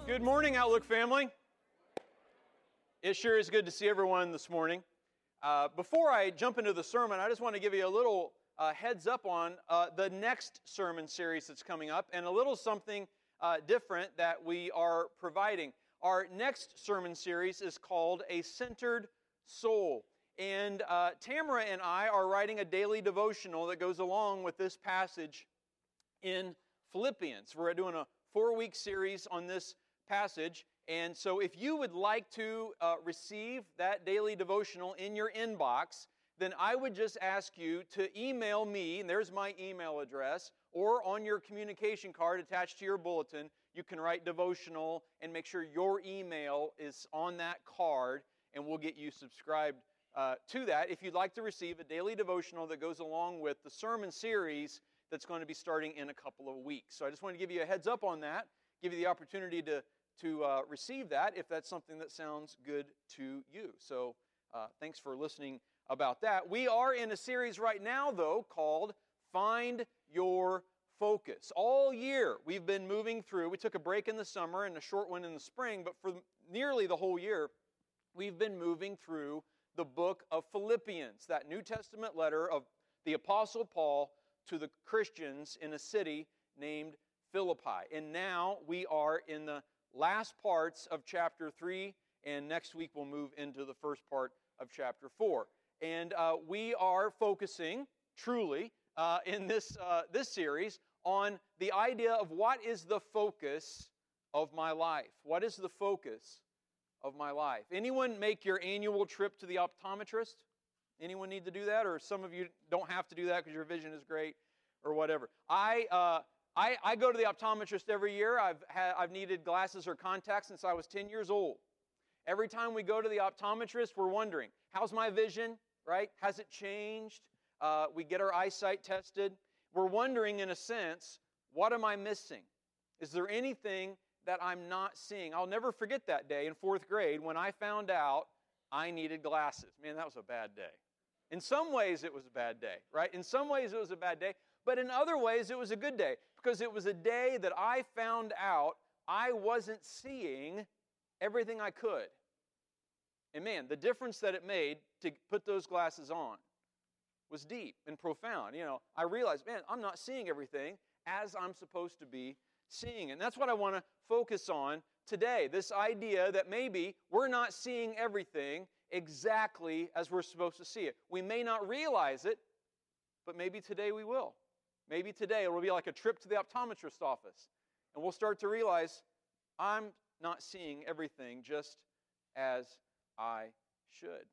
Good morning, Outlook family. It sure is good to see everyone this morning. Before I jump into the sermon, I just want to give you a little heads up on the next sermon series that's coming up and a little something different that we are providing. Our next sermon series is called A Centered Soul. And Tamara and I are writing a daily devotional that goes along with this passage in Philippians. We're doing a 4-week series on this passage. And so if you would like to receive that daily devotional in your inbox, then I would just ask you to email me, and there's my email address, or on your communication card attached to your bulletin, you can write devotional and make sure your email is on that card, and we'll get you subscribed to that if you'd like to receive a daily devotional that goes along with the sermon series that's going to be starting in a couple of weeks. So I just want to give you a heads up on that, give you the opportunity to receive that if that's something that sounds good to you. So thanks for listening about that. We are in a series right now, though, called Find Your Focus. All year we've been moving through. We took a break in the summer and a short one in the spring, but for nearly the whole year, we've been moving through the book of Philippians, that New Testament letter of the Apostle Paul to the Christians in a city named Philippi. And now we are in the last parts of chapter 3, and next week we'll move into the first part of chapter 4. And we are focusing, truly, in this series on the idea of what is the focus of my life. What is the focus of my life? Anyone make your annual trip to the optometrist? Anyone need to do that? Or some of you don't have to do that because your vision is great or whatever. I go to the optometrist every year. I've needed glasses or contacts since I was 10 years old. Every time we go to the optometrist, we're wondering, how's my vision, right? Has it changed? We get our eyesight tested. We're wondering, in a sense, what am I missing? Is there anything that I'm not seeing? I'll never forget that day in 4th grade when I found out I needed glasses. Man, that was a bad day. In some ways, it was a bad day, right? In some ways, it was a bad day. But in other ways, it was a good day because it was a day that I found out I wasn't seeing everything I could. And man, the difference that it made to put those glasses on was deep and profound. You know, I realized, man, I'm not seeing everything as I'm supposed to be seeing. And that's what I want to focus on today, this idea that maybe we're not seeing everything exactly as we're supposed to see it. We may not realize it, but maybe today we will. Maybe today it will be like a trip to the optometrist office, and we'll start to realize I'm not seeing everything just as I should.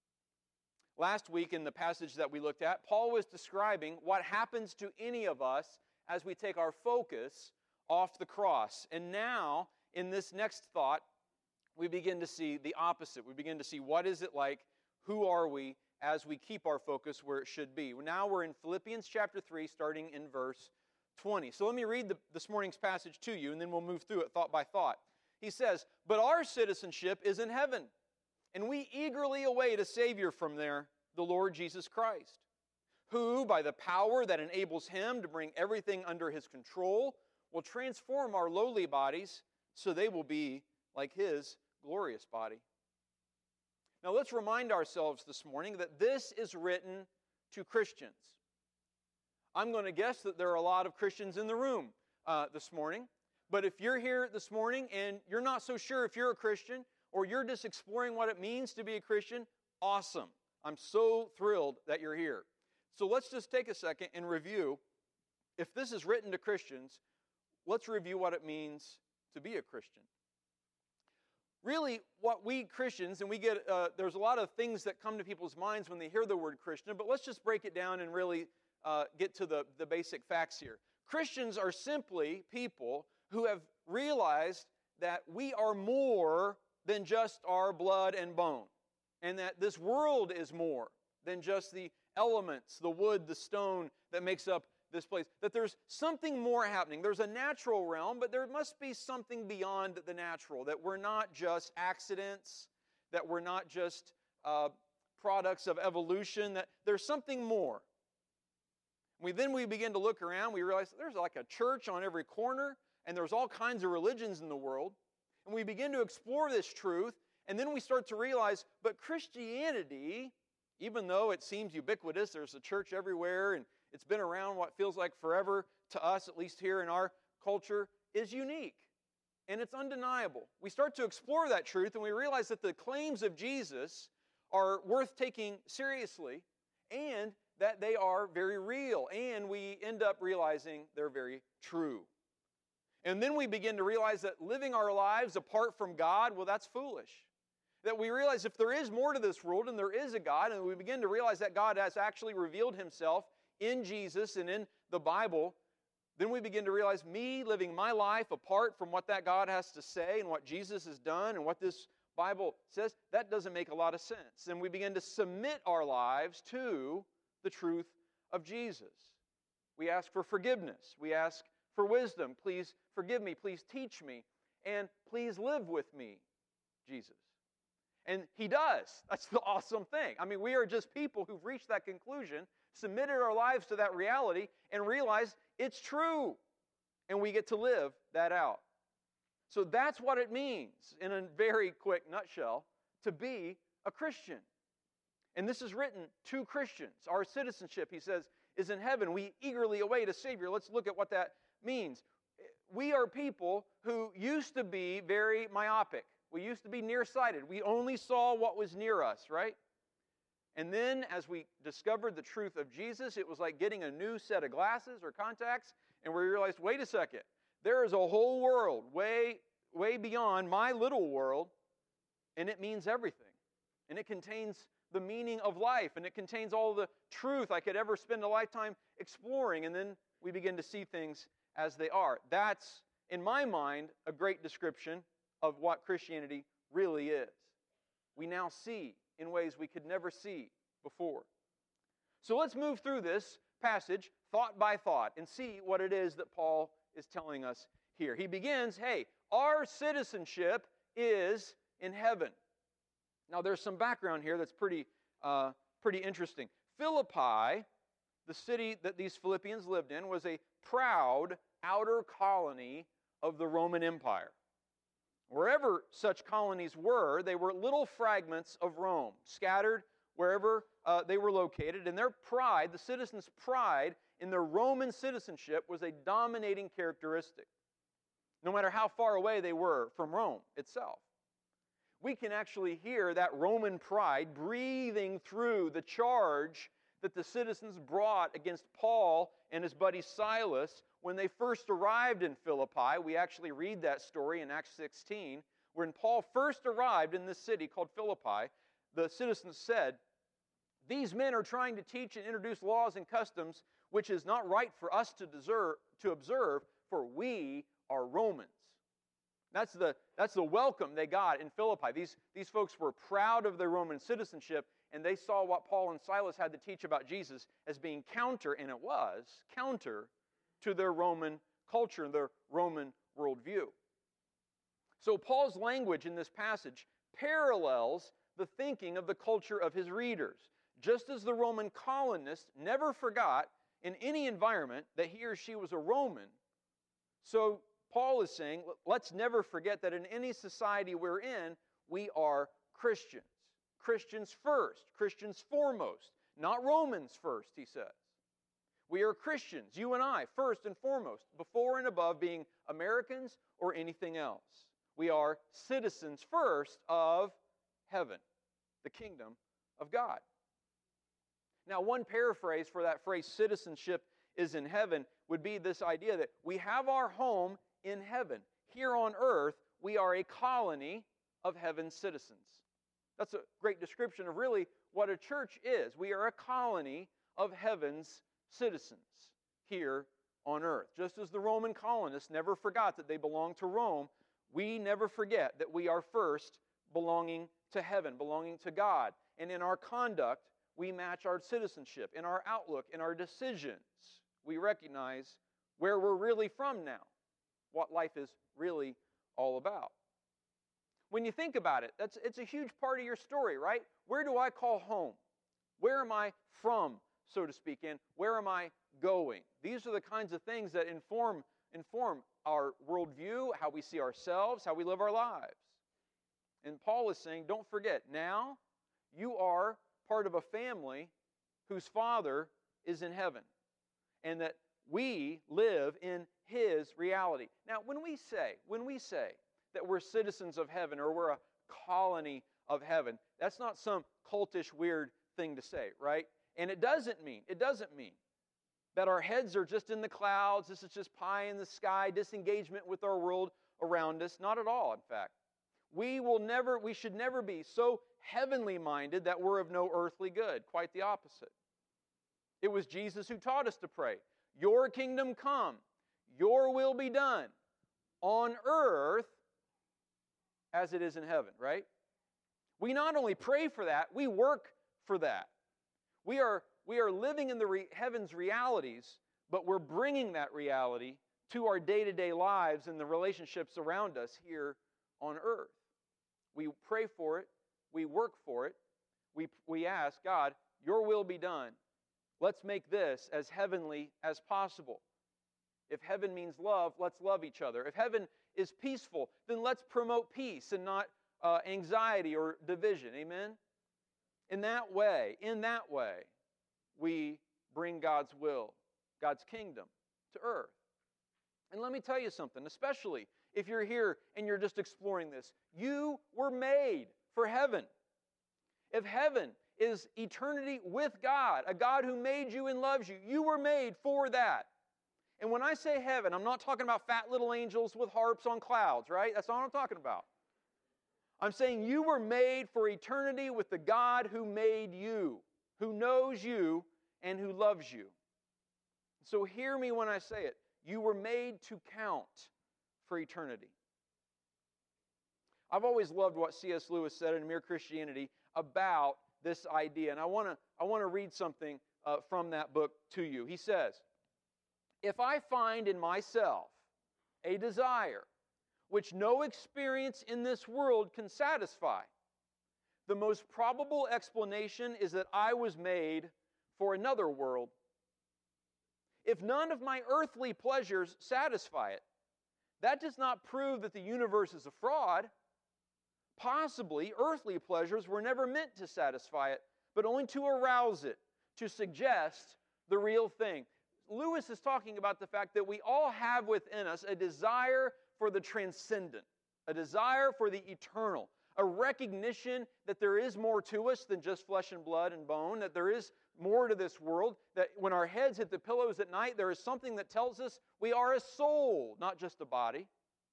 Last week in the passage that we looked at, Paul was describing what happens to any of us as we take our focus off the cross. And now, in this next thought, we begin to see the opposite. We begin to see what is it like, who are we, as we keep our focus where it should be. Now we're in Philippians chapter 3, starting in verse 20. So let me read this morning's passage to you, and then we'll move through it thought by thought. He says, "But our citizenship is in heaven, and we eagerly await a Savior from there, the Lord Jesus Christ, who, by the power that enables Him to bring everything under His control, will transform our lowly bodies so they will be like His glorious body." Now let's remind ourselves this morning that this is written to Christians. I'm going to guess that there are a lot of Christians in the room this morning. But if you're here this morning and you're not so sure if you're a Christian, or you're just exploring what it means to be a Christian, awesome. I'm so thrilled that you're here. So let's just take a second and review. If this is written to Christians, let's review what it means to be a Christian. Really, what we Christians, and we get, there's a lot of things that come to people's minds when they hear the word Christian, but let's just break it down and really get to the basic facts here. Christians are simply people who have realized that we are more than just our blood and bone, and that this world is more than just the elements, the wood, the stone that makes up this place, that there's something more happening. There's a natural realm, but there must be something beyond the natural, that we're not just accidents, that we're not just products of evolution, that there's something more. Then we begin to look around, we realize there's like a church on every corner, and there's all kinds of religions in the world. And we begin to explore this truth, and then we start to realize, but Christianity, even though it seems ubiquitous, there's a church everywhere, and it's been around what feels like forever to us, at least here in our culture, is unique. And it's undeniable. We start to explore that truth, and we realize that the claims of Jesus are worth taking seriously, and that they are very real, and we end up realizing they're very true. And then we begin to realize that living our lives apart from God, well, that's foolish. That we realize if there is more to this world and there is a God, and we begin to realize that God has actually revealed Himself in Jesus and in the Bible, then we begin to realize me living my life apart from what that God has to say and what Jesus has done and what this Bible says, that doesn't make a lot of sense. And we begin to submit our lives to the truth of Jesus. We ask for forgiveness. We ask for wisdom. Please forgive me. Please teach me. And please live with me, Jesus. And He does. That's the awesome thing. I mean, we are just people who've reached that conclusion, submitted our lives to that reality, and realized it's true. And we get to live that out. So that's what it means, in a very quick nutshell, to be a Christian. And this is written to Christians. Our citizenship, he says, is in heaven. We eagerly await a Savior. Let's look at what that means. We are people who used to be very myopic. We used to be nearsighted. We only saw what was near us, right? And then as we discovered the truth of Jesus, it was like getting a new set of glasses or contacts, and we realized, wait a second, there is a whole world way beyond my little world, and it means everything. And it contains the meaning of life, and it contains all the truth I could ever spend a lifetime exploring, and then we begin to see things as they are. That's, in my mind, a great description of what Christianity really is. We now see in ways we could never see before. So let's move through this passage thought by thought and see what it is that Paul is telling us here. He begins, hey, our citizenship is in heaven. Now there's some background here that's pretty interesting. Philippi, the city that these Philippians lived in, was a proud outer colony of the Roman Empire. Wherever such colonies were, they were little fragments of Rome, scattered wherever they were located. And their pride, the citizens' pride in their Roman citizenship, was a dominating characteristic, no matter how far away they were from Rome itself. We can actually hear that Roman pride breathing through the charge that the citizens brought against Paul and his buddy Silas when they first arrived in Philippi. We actually read that story in Acts 16. When Paul first arrived in this city called Philippi, the citizens said, "These men are trying to teach and introduce laws and customs which is not right for us to observe, for we are Romans." That's the welcome they got in Philippi. These folks were proud of their Roman citizenship, and they saw what Paul and Silas had to teach about Jesus as being counter, and it was counter to their Roman culture and their Roman worldview. So Paul's language in this passage parallels the thinking of the culture of his readers. Just as the Roman colonist never forgot in any environment that he or she was a Roman, so Paul is saying, let's never forget that in any society we're in, we are Christians. Christians first, Christians foremost, not Romans first, he says. We are Christians, you and I, first and foremost, before and above being Americans or anything else. We are citizens first of heaven, the kingdom of God. Now, one paraphrase for that phrase, citizenship is in heaven, would be this idea that we have our home in heaven. Here on earth, we are a colony of heaven's citizens. That's a great description of really what a church is. We are a colony of heaven's citizens here on earth. Just as the Roman colonists never forgot that they belonged to Rome, we never forget that we are first belonging to heaven, belonging to God. And in our conduct, we match our citizenship. In our outlook, in our decisions, we recognize where we're really from now, what life is really all about. When you think about it, it's a huge part of your story, right? Where do I call home? Where am I from, so to speak, and where am I going? These are the kinds of things that inform inform our worldview, how we see ourselves, how we live our lives. And Paul is saying, don't forget, now you are part of a family whose Father is in heaven, and that we live in His reality. Now, when we say that we're citizens of heaven, or we're a colony of heaven, that's not some cultish, weird thing to say, right? And it doesn't mean that our heads are just in the clouds, this is just pie in the sky, disengagement with our world around us. Not at all, in fact. We should never be so heavenly minded that we're of no earthly good. Quite the opposite. It was Jesus who taught us to pray, your kingdom come, your will be done on earth as it is in heaven, right? We not only pray for that, we work for that. We are living in the heaven's realities, but we're bringing that reality to our day-to-day lives and the relationships around us here on earth. We pray for it. We work for it. We ask, God, your will be done. Let's make this as heavenly as possible. If heaven means love, let's love each other. If heaven is peaceful, then let's promote peace and not anxiety or division. Amen? In that way, we bring God's will, God's kingdom to earth. And let me tell you something, especially if you're here and you're just exploring this. You were made for heaven. If heaven is eternity with God, a God who made you and loves you, you were made for that. And when I say heaven, I'm not talking about fat little angels with harps on clouds, right? That's not what I'm talking about. I'm saying you were made for eternity with the God who made you, who knows you, and who loves you. So hear me when I say it. You were made to count for eternity. I've always loved what C.S. Lewis said in Mere Christianity about this idea, and I want to read something from that book to you. He says, if I find in myself a desire which no experience in this world can satisfy, the most probable explanation is that I was made for another world. If none of my earthly pleasures satisfy it, that does not prove that the universe is a fraud. Possibly, earthly pleasures were never meant to satisfy it, but only to arouse it, to suggest the real thing. Lewis is talking about the fact that we all have within us a desire for the transcendent, a desire for the eternal, a recognition that there is more to us than just flesh and blood and bone, that there is more to this world, that when our heads hit the pillows at night, there is something that tells us we are a soul, not just a body.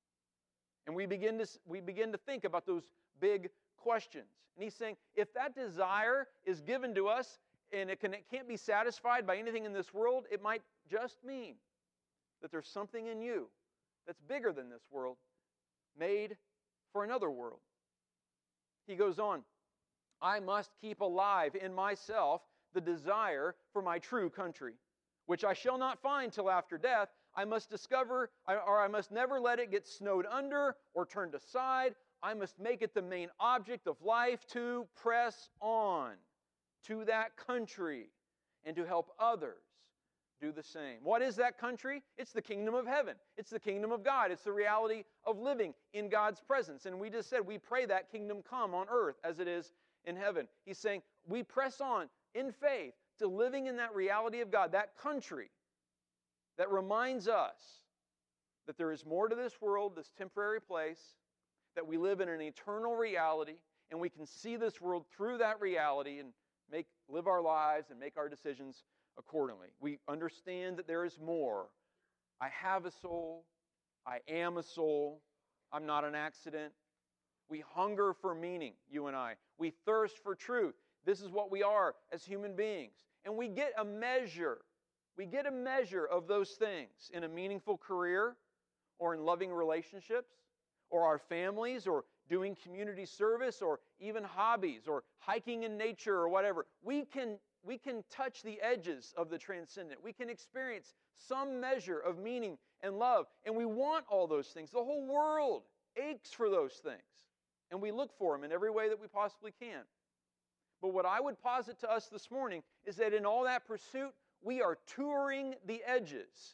And we begin to think about those big questions. And he's saying, if that desire is given to us and it can't be satisfied by anything in this world, it might just mean that there's something in you that's bigger than this world, made for another world. He goes on, I must keep alive in myself the desire for my true country, which I shall not find till after death. I must discover, or I must never let it get snowed under or turned aside. I must make it the main object of life to press on to that country and to help others do the same. What is that country? It's the kingdom of heaven. It's the kingdom of God. It's the reality of living in God's presence. And we just said we pray that kingdom come on earth as it is in heaven. He's saying we press on in faith to living in that reality of God, that country that reminds us that there is more to this world, this temporary place, that we live in an eternal reality, and we can see this world through that reality and live our lives and make our decisions accordingly. We understand that there is more. I have a soul. I am a soul. I'm not an accident. We hunger for meaning, you and I. We thirst for truth. This is what we are as human beings. And we get a measure. We get a measure of those things in a meaningful career or in loving relationships or our families or doing community service or even hobbies or hiking in nature or whatever. We can touch the edges of the transcendent. We can experience some measure of meaning and love. And we want all those things. The whole world aches for those things. And we look for them in every way that we possibly can. But what I would posit to us this morning is that in all that pursuit, we are touring the edges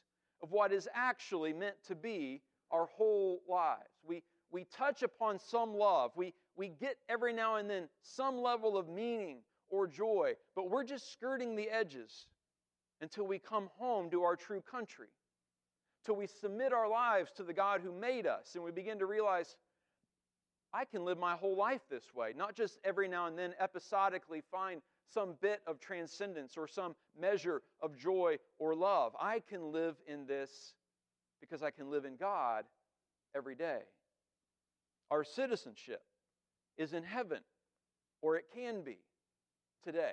of what is actually meant to be our whole lives. We touch upon some love. We get every now and then some level of meaning or joy, but we're just skirting the edges until we come home to our true country, till we submit our lives to the God who made us, and we begin to realize, I can live my whole life this way, not just every now and then episodically find some bit of transcendence or some measure of joy or love. I can live in this because I can live in God every day. Our citizenship is in heaven, or it can be today.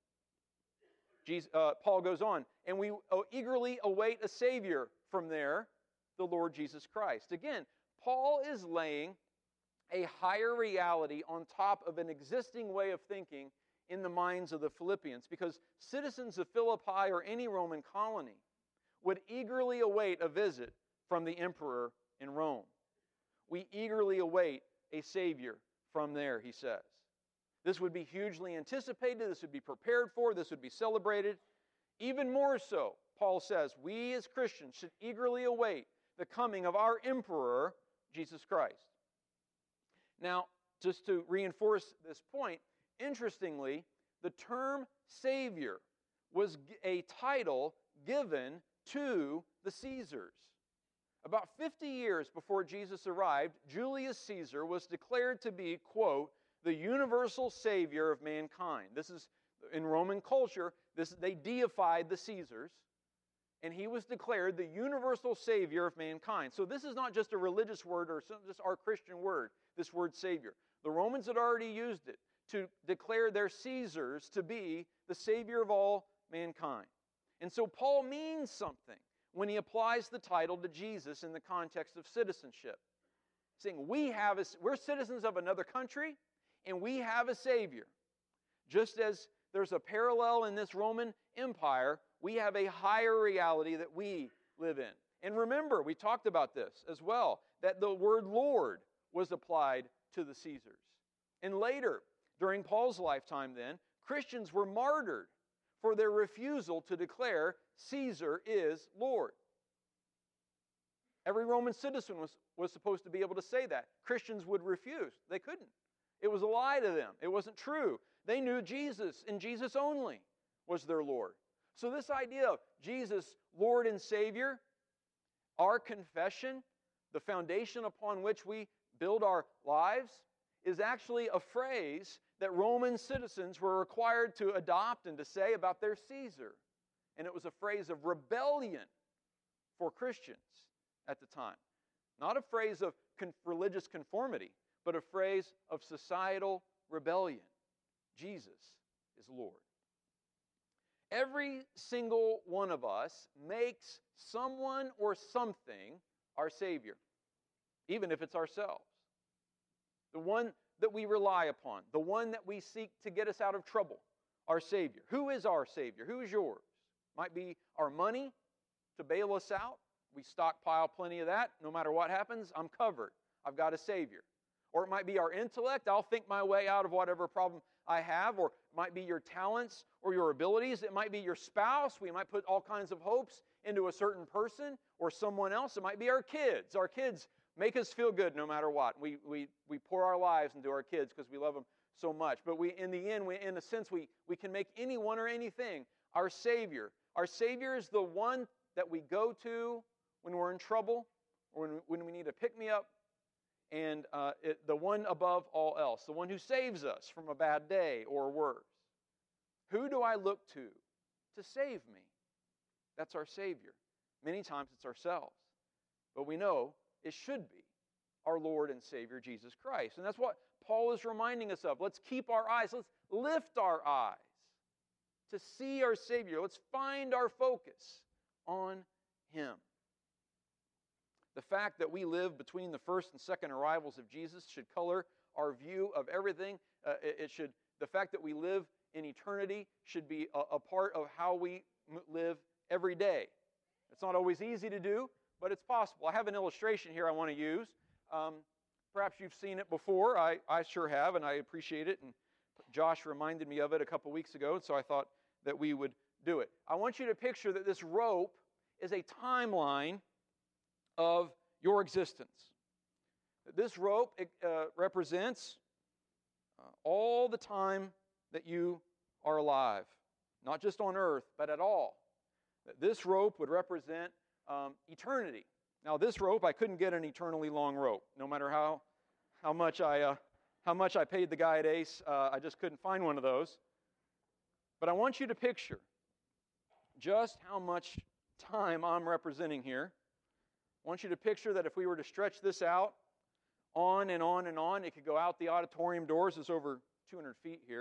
Paul goes on, and we eagerly await a Savior from there, the Lord Jesus Christ. Again, Paul is laying a higher reality on top of an existing way of thinking in the minds of the Philippians, because citizens of Philippi or any Roman colony would eagerly await a visit from the emperor in Rome. We eagerly await a Savior from there, he says. This would be hugely anticipated, this would be prepared for, this would be celebrated. Even more so, Paul says, we as Christians should eagerly await the coming of our emperor, Jesus Christ. Now, just to reinforce this point, interestingly, the term Savior was a title given to the Caesars. About 50 years before Jesus arrived, Julius Caesar was declared to be, quote, the universal Savior of mankind. This is, in Roman culture, they deified the Caesars, and he was declared the universal Savior of mankind. So this is not just a religious word or just our Christian word, this word Savior. The Romans had already used it to declare their Caesars to be the Savior of all mankind. And so Paul means something when he applies the title to Jesus in the context of citizenship. Saying we're citizens of another country, and we have a Savior. Just as there's a parallel in this Roman Empire, we have a higher reality that we live in. And remember, we talked about this as well, that the word Lord was applied to the Caesars. And later, during Paul's lifetime then, Christians were martyred for their refusal to declare Caesar is Lord. Every Roman citizen was supposed to be able to say that. Christians would refuse. They couldn't. It was a lie to them. It wasn't true. They knew Jesus and Jesus only was their Lord. So this idea of Jesus, Lord and Savior, our confession, the foundation upon which we build our lives, is actually a phrase that Roman citizens were required to adopt and to say about their Caesar. And it was a phrase of rebellion for Christians at the time. Not a phrase of religious conformity, but a phrase of societal rebellion. Jesus is Lord. Every single one of us makes someone or something our Savior, even if it's ourselves. The one that we rely upon, the one that we seek to get us out of trouble, our Savior. Who is our Savior? Who is yours? Might be our money to bail us out. We stockpile plenty of that. No matter what happens, I'm covered. I've got a Savior. Or it might be our intellect. I'll think my way out of whatever problem I have. Or it might be your talents or your abilities. It might be your spouse. We might put all kinds of hopes into a certain person or someone else. It might be our kids. Our kids make us feel good no matter what. We pour our lives into our kids because we love them so much. But in the end, in a sense, we can make anyone or anything our Savior. Our Savior is the one that we go to when we're in trouble or when we need a pick-me-up, and the one above all else, the one who saves us from a bad day or worse. Who do I look to save me? That's our Savior. Many times it's ourselves. But we know it should be our Lord and Savior, Jesus Christ. And that's what Paul is reminding us of. Let's keep our eyes. Let's lift our eyes to see our Savior. Let's find our focus on Him. The fact that we live between the first and second arrivals of Jesus should color our view of everything. The fact that we live in eternity should be a part of how we live every day. It's not always easy to do, but it's possible. I have an illustration here I want to use. Perhaps you've seen it before. I sure have, and I appreciate it. And Josh reminded me of it a couple weeks ago, so I thought that we would do it. I want you to picture that this rope is a timeline of your existence. This rope represents all the time that you are alive, not just on earth, but at all. This rope would represent eternity. Now, this rope, I couldn't get an eternally long rope, no matter how much I paid the guy at Ace. I just couldn't find one of those. But I want you to picture just how much time I'm representing here. I want you to picture that if we were to stretch this out on and on and on, it could go out the auditorium doors. It's over 200 feet here.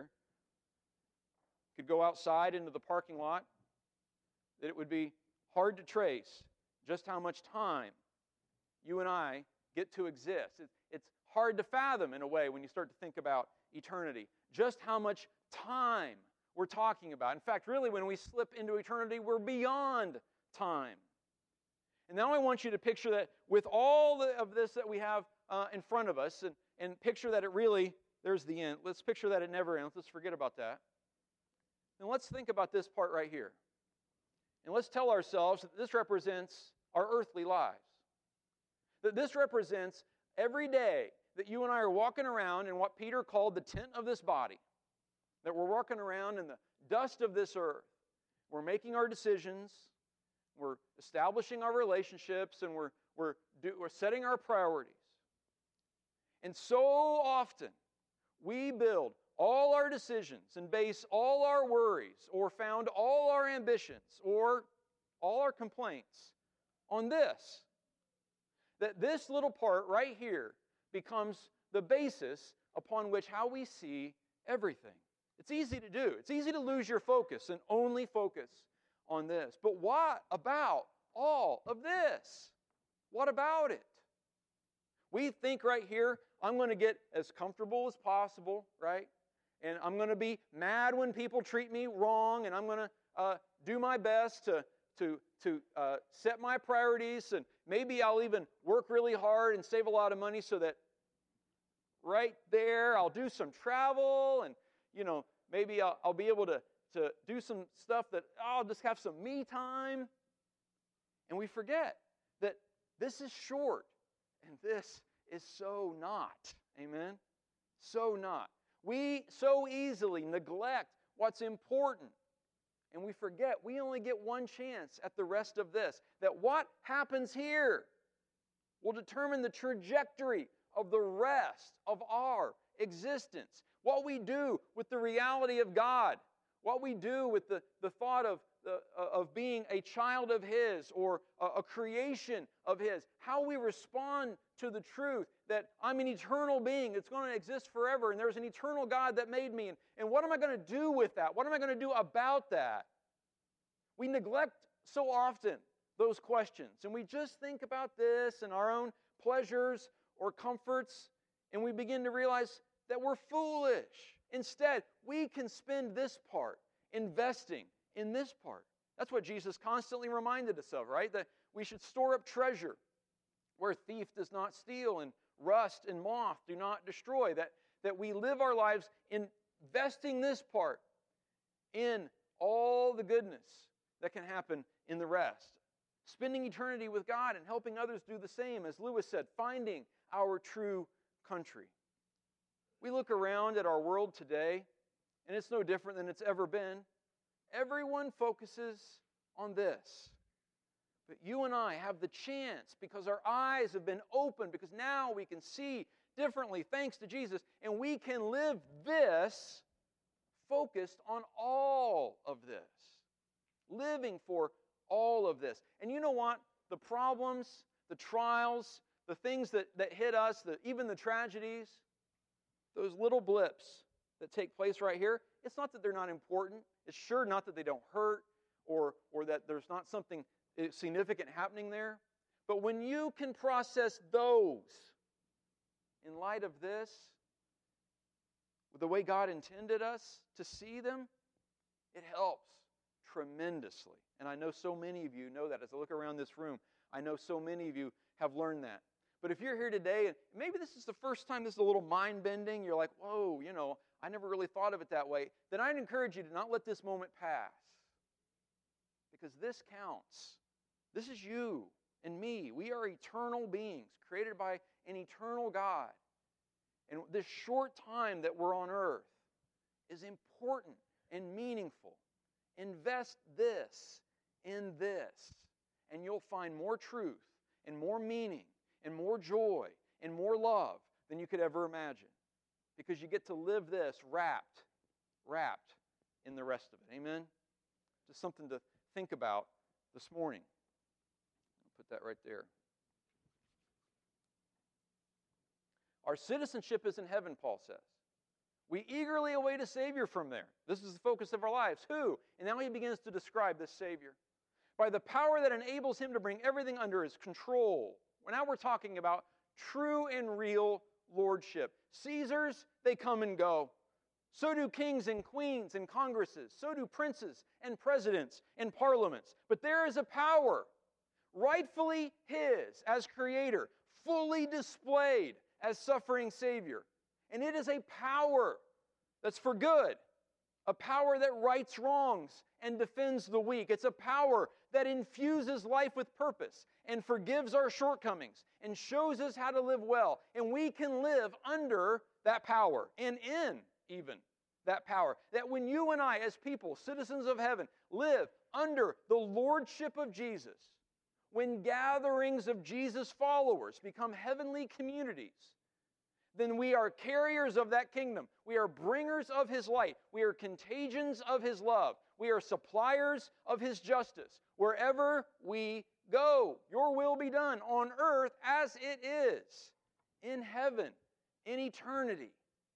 It could go outside into the parking lot. That it would be hard to trace just how much time you and I get to exist. It's hard to fathom, in a way, when you start to think about eternity, just how much time we're talking about. In fact, really, when we slip into eternity, we're beyond time. And now I want you to picture that with all of this that we have in front of us, and picture that it really, there's the end. Let's picture that it never ends. Let's forget about that. And let's think about this part right here. And let's tell ourselves that this represents our earthly lives. That this represents every day that you and I are walking around in what Peter called the tent of this body. That we're walking around in the dust of this earth. We're making our decisions. We're establishing our relationships, and we're setting our priorities. And so often, we build all our decisions and base all our worries or found all our ambitions or all our complaints on this. That this little part right here becomes the basis upon which how we see everything. It's easy to do. It's easy to lose your focus and only focus on this. But what about all of this? What about it? We think right here, I'm going to get as comfortable as possible, right? And I'm going to be mad when people treat me wrong, and I'm going to do my best to set my priorities, and maybe I'll even work really hard and save a lot of money so that right there I'll do some travel, and maybe I'll be able to do some stuff that I'll just have some me time. And we forget that this is short, and this is so not. Amen? So not. We so easily neglect what's important. And we forget we only get one chance at the rest of this. That what happens here will determine the trajectory of the rest of our existence. What we do with the reality of God. What we do with the thought of being a child of His or a creation of His. How we respond to the truth that I'm an eternal being that's going to exist forever, and there's an eternal God that made me. And what am I going to do with that? What am I going to do about that? We neglect so often those questions, and we just think about this and our own pleasures or comforts, and we begin to realize that we're foolish. Instead, we can spend this part investing in this part. That's what Jesus constantly reminded us of, right? That we should store up treasure where thief does not steal and rust and moth do not destroy. That we live our lives investing this part in all the goodness that can happen in the rest. Spending eternity with God and helping others do the same, as Lewis said, finding our true country. We look around at our world today, and it's no different than it's ever been. Everyone focuses on this. But you and I have the chance, because our eyes have been opened, because now we can see differently thanks to Jesus, and we can live this focused on all of this. Living for all of this. And you know what? The problems, the trials, the things that hit us, even the tragedies, those little blips that take place right here, it's not that they're not important. It's sure not that they don't hurt or that there's not something significant happening there. But when you can process those in light of this, the way God intended us to see them, it helps tremendously. And I know so many of you know that. As I look around this room, I know so many of you have learned that. But if you're here today, and maybe this is the first time this is a little mind-bending, you're like, whoa, I never really thought of it that way, then I'd encourage you to not let this moment pass. Because this counts. This is you and me. We are eternal beings created by an eternal God. And this short time that we're on earth is important and meaningful. Invest this in this, and you'll find more truth and more meaning and more joy and more love than you could ever imagine. Because you get to live this wrapped in the rest of it. Amen? Just something to think about this morning. I'll put that right there. Our citizenship is in heaven, Paul says. We eagerly await a Savior from there. This is the focus of our lives. Who? And now he begins to describe this Savior. By the power that enables him to bring everything under his control. Now we're talking about true and real lordship. Caesars, they come and go. So do kings and queens and congresses. So do princes and presidents and parliaments. But there is a power, rightfully his as creator, fully displayed as suffering Savior. And it is a power that's for good. A power that rights wrongs and defends the weak. It's a power that infuses life with purpose and forgives our shortcomings and shows us how to live well. And we can live under that power and in even that power. That when you and I, as people, citizens of heaven, live under the lordship of Jesus, when gatherings of Jesus followers become heavenly communities, then we are carriers of that kingdom. We are bringers of His light. We are contagions of His love. We are suppliers of His justice. Wherever we go, your will be done on earth as it is in heaven, in eternity.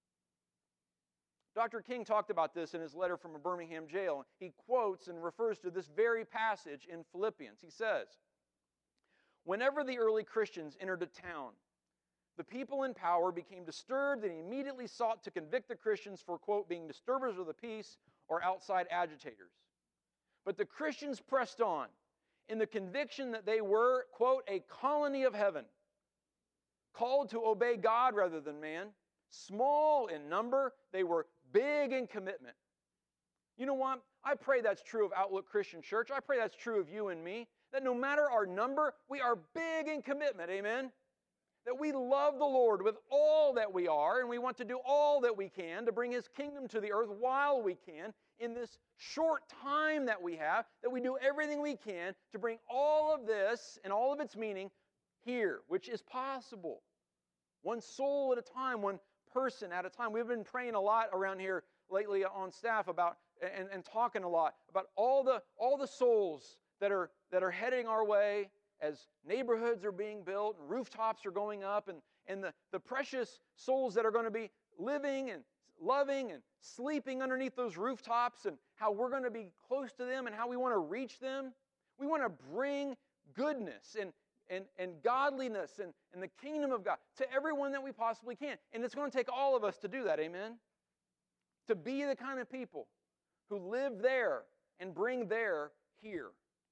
Dr. King talked about this in his letter from a Birmingham jail. He quotes and refers to this very passage in Philippians. He says, "Whenever the early Christians entered a town, the people in power became disturbed and immediately sought to convict the Christians for, quote, being disturbers of the peace or outside agitators. But the Christians pressed on in the conviction that they were, quote, a colony of heaven, called to obey God rather than man. Small in number, they were big in commitment." You know what? I pray that's true of Outlook Christian Church. I pray that's true of you and me, that no matter our number, we are big in commitment, amen? That we love the Lord with all that we are, and we want to do all that we can to bring His kingdom to the earth while we can in this short time that we have, that we do everything we can to bring all of this and all of its meaning here, which is possible. One soul at a time, one person at a time. We've been praying a lot around here lately on staff about and talking a lot about all the souls that are heading our way as neighborhoods are being built and rooftops are going up, and the precious souls that are going to be living and loving and sleeping underneath those rooftops, and how we're going to be close to them and how we want to reach them. We want to bring goodness and godliness and the kingdom of God to everyone that we possibly can. And it's going to take all of us to do that, amen? To be the kind of people who live there and bring there here.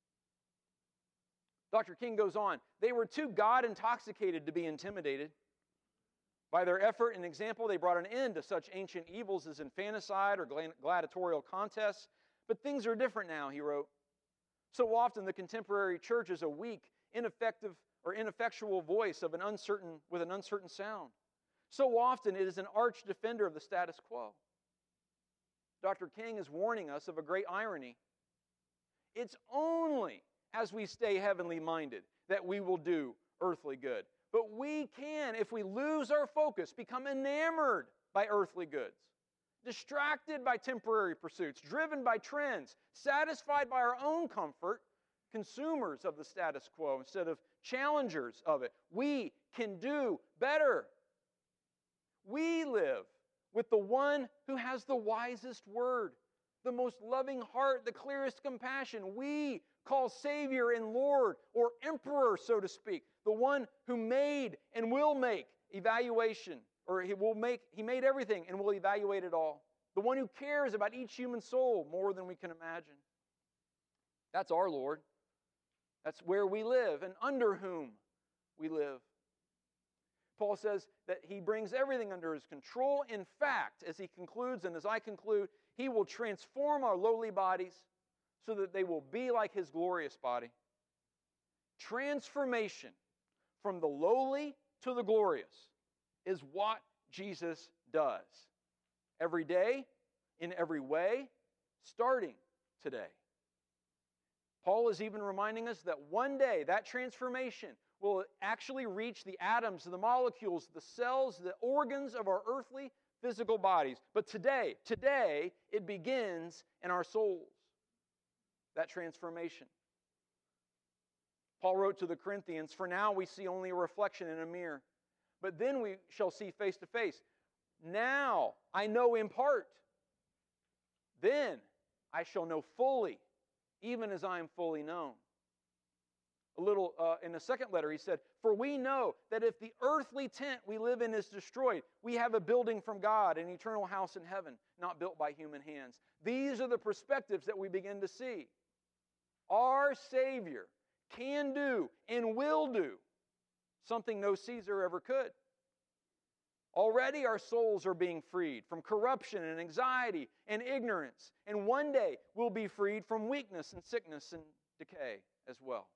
Dr. King goes on, they were too God-intoxicated to be intimidated. By their effort and example, they brought an end to such ancient evils as infanticide or gladiatorial contests. But things are different now, he wrote. So often the contemporary church is a weak, ineffective, or ineffectual voice with an uncertain sound. So often it is an arch defender of the status quo. Dr. King is warning us of a great irony. It's only as we stay heavenly minded that we will do earthly good. But we can, if we lose our focus, become enamored by earthly goods, distracted by temporary pursuits, driven by trends, satisfied by our own comfort, consumers of the status quo instead of challengers of it. We can do better. We live with the one who has the wisest word, the most loving heart, the clearest compassion. We call Savior and Lord, or Emperor, so to speak, the one who made and will make evaluation, or He made everything and will evaluate it all. The one who cares about each human soul more than we can imagine. That's our Lord. That's where we live and under whom we live. Paul says that He brings everything under His control. In fact, as he concludes and as I conclude, He will transform our lowly bodies so that they will be like His glorious body. Transformation from the lowly to the glorious is what Jesus does. Every day, in every way, starting today. Paul is even reminding us that one day that transformation will actually reach the atoms, the molecules, the cells, the organs of our earthly physical bodies. But today, it begins in our souls. That transformation. Paul wrote to the Corinthians, "For now we see only a reflection in a mirror, but then we shall see face to face. Now I know in part, then I shall know fully, even as I am fully known." A little in the second letter he said, "For we know that if the earthly tent we live in is destroyed, we have a building from God, an eternal house in heaven, not built by human hands." These are the perspectives that we begin to see. Our Savior can do and will do something no Caesar ever could. Already our souls are being freed from corruption and anxiety and ignorance, and one day we'll be freed from weakness and sickness and decay as well.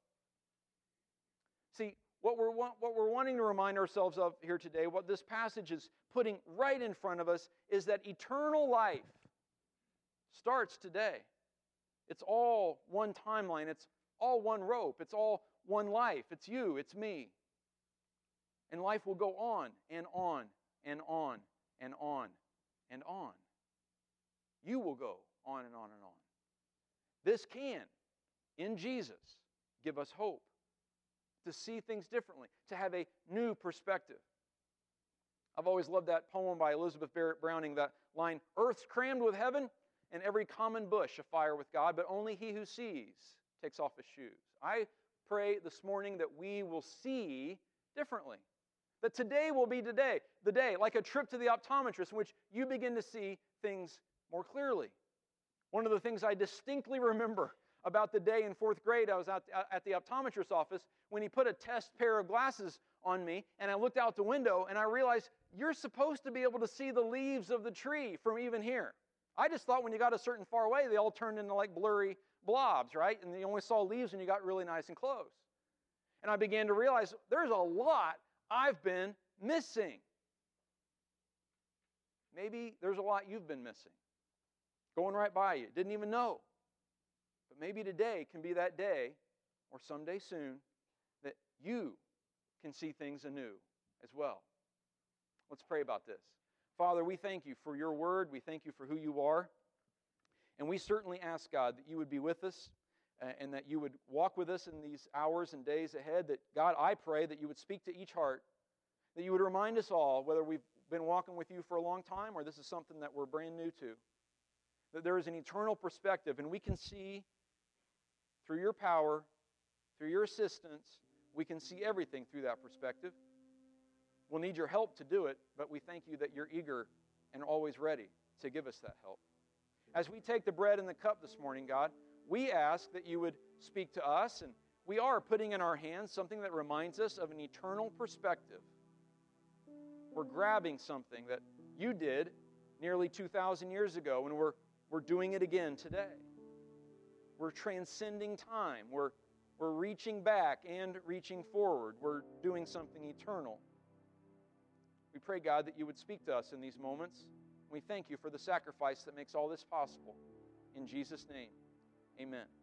See, what we're wanting to remind ourselves of here today, what this passage is putting right in front of us, is that eternal life starts today. It's all one timeline. It's all one rope. It's all one life. It's you. It's me. And life will go on and on and on and on and on. You will go on and on and on. This can, in Jesus, give us hope to see things differently, to have a new perspective. I've always loved that poem by Elizabeth Barrett Browning, that line, "Earth's crammed with heaven, and every common bush afire with God, but only he who sees takes off his shoes." I pray this morning that we will see differently. That today will be the day, like a trip to the optometrist in which you begin to see things more clearly. One of the things I distinctly remember about the day in 4th grade, I was at the optometrist's office when he put a test pair of glasses on me, and I looked out the window and I realized you're supposed to be able to see the leaves of the tree from even here. I just thought when you got a certain far away, they all turned into like blurry blobs, right? And you only saw leaves when you got really nice and close. And I began to realize there's a lot I've been missing. Maybe there's a lot you've been missing. Going right by you, didn't even know. But maybe today can be that day, or someday soon, that you can see things anew as well. Let's pray about this. Father, we thank you for your word. We thank you for who you are. And we certainly ask, God, that you would be with us and that you would walk with us in these hours and days ahead. That, God, I pray that you would speak to each heart, that you would remind us all, whether we've been walking with you for a long time or this is something that we're brand new to, that there is an eternal perspective and we can see through your power, through your assistance, we can see everything through that perspective. We'll need your help to do it, but we thank you that you're eager and always ready to give us that help. As we take the bread and the cup this morning, God, we ask that you would speak to us, and we are putting in our hands something that reminds us of an eternal perspective. We're grabbing something that you did nearly 2,000 years ago, and we're doing it again today. We're transcending time. We're reaching back and reaching forward. We're doing something eternal. We pray, God, that you would speak to us in these moments. We thank you for the sacrifice that makes all this possible. In Jesus' name, amen.